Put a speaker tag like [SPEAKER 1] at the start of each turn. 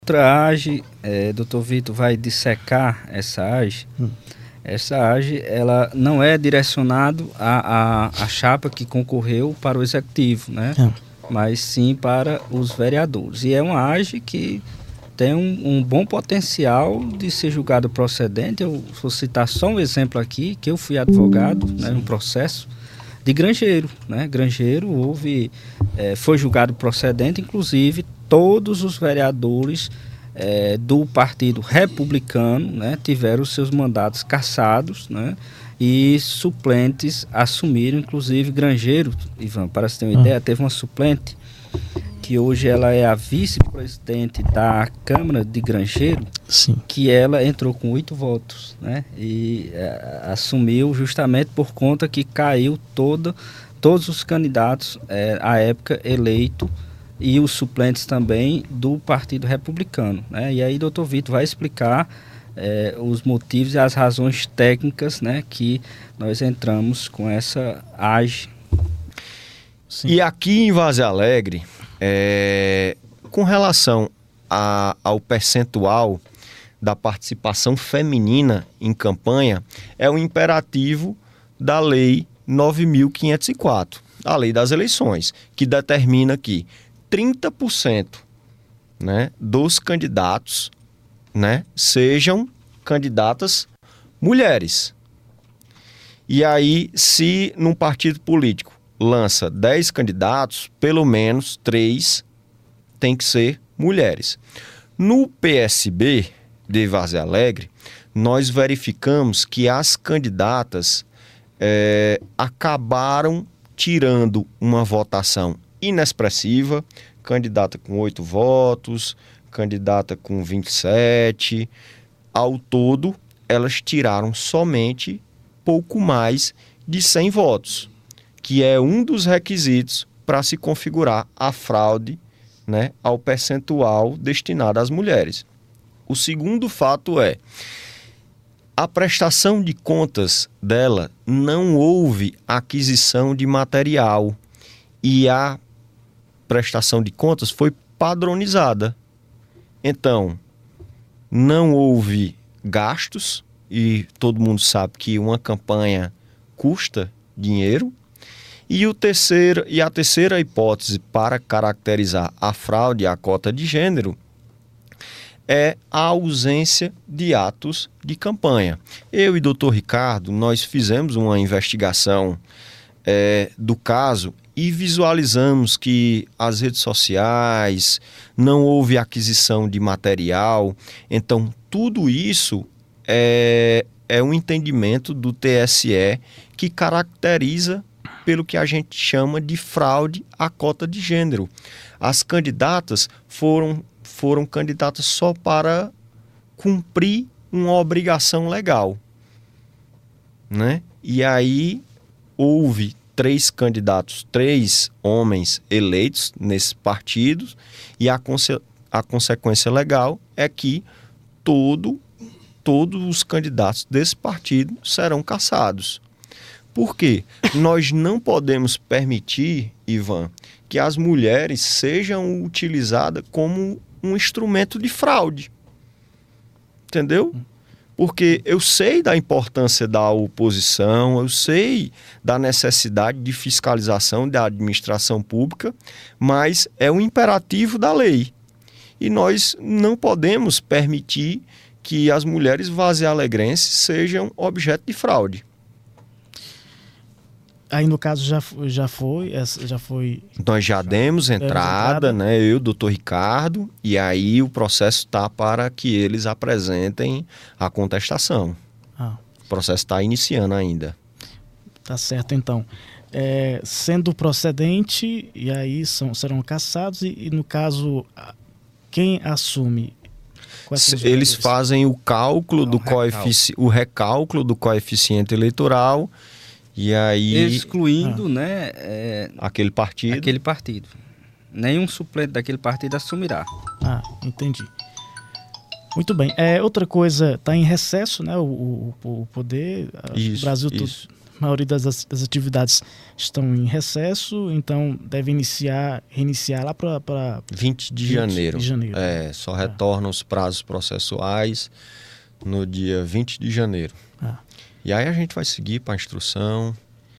[SPEAKER 1] Outra AGE, doutor Vitor, vai dissecar essa AGE. Essa AGE, ela não é direcionado à chapa que concorreu para o executivo, né? Mas sim para os vereadores. E é uma AGE que tem um bom potencial de ser julgado procedente. Eu vou citar só um exemplo aqui, que eu fui advogado, né, um processo de Grangeiro, né? Grangeiro foi julgado procedente, inclusive todos os vereadores do Partido Republicano, né, tiveram seus mandatos cassados, né, e suplentes assumiram, inclusive Grangeiro, Ivan, para você ter uma ideia, teve uma suplente que hoje ela é a vice-presidente da Câmara de Grangeiro, sim, que ela entrou com 8 votos, né, e assumiu justamente por conta que caiu todos os candidatos à época eleitos e os suplentes também do Partido Republicano, né? E aí doutor Vitor vai explicar os motivos e as razões técnicas, né, que nós entramos com essa AGE.
[SPEAKER 2] Sim. E aqui em Várzea Alegre, com relação ao percentual da participação feminina em campanha, é um imperativo da Lei 9.504, a Lei das Eleições, que determina que 30%, né, dos candidatos, né, sejam candidatas mulheres. E aí, se num partido político lança 10 candidatos, pelo menos 3 tem que ser mulheres. No PSB de Várzea Alegre, nós verificamos que as candidatas acabaram tirando uma votação inexpressiva, candidata com 8 votos, candidata com 27. Ao todo, elas tiraram somente pouco mais de 100 votos, que é um dos requisitos para se configurar a fraude, né, ao percentual destinado às mulheres. O segundo fato é a prestação de contas dela, não houve aquisição de material e a prestação de contas foi padronizada. Então, não houve gastos, e todo mundo sabe que uma campanha custa dinheiro. E a terceira hipótese para caracterizar a fraude à cota de gênero é a ausência de atos de campanha. Eu e o doutor Ricardo, nós fizemos uma investigação do caso e visualizamos que as redes sociais, não houve aquisição de material. Então, tudo isso é um entendimento do TSE que caracteriza pelo que a gente chama de fraude à cota de gênero. As candidatas foram candidatas só para cumprir uma obrigação legal, né? E aí houve 3 candidatos, 3 homens eleitos nesses partidos, e a consequência legal é que todos os candidatos desse partido serão cassados. Por quê? Nós não podemos permitir, Ivan, que as mulheres sejam utilizadas como um instrumento de fraude. Entendeu? Porque eu sei da importância da oposição, eu sei da necessidade de fiscalização da administração pública, mas é um imperativo da lei. E nós não podemos permitir que as mulheres vazialegrenses sejam objeto de fraude.
[SPEAKER 3] Aí, no caso, já foi...
[SPEAKER 2] Nós já demos entrada, né? Eu e o doutor Ricardo, e aí o processo está para que eles apresentem a contestação. O processo está iniciando ainda.
[SPEAKER 3] Tá certo, então. Sendo procedente, e aí serão cassados, e no caso, quem assume?
[SPEAKER 2] Eles fazem o cálculo o recálculo do coeficiente eleitoral. E aí,
[SPEAKER 1] excluindo, né,
[SPEAKER 2] aquele
[SPEAKER 1] partido. Nenhum suplente daquele partido assumirá.
[SPEAKER 3] Entendi. Muito bem. Outra coisa, está em recesso, né, o poder,
[SPEAKER 2] isso,
[SPEAKER 3] o Brasil
[SPEAKER 2] isso.
[SPEAKER 3] maioria das atividades estão em recesso, então deve reiniciar lá para
[SPEAKER 2] 20 de janeiro. Só retornam os prazos processuais no dia 20 de janeiro. E aí a gente vai seguir para a instrução,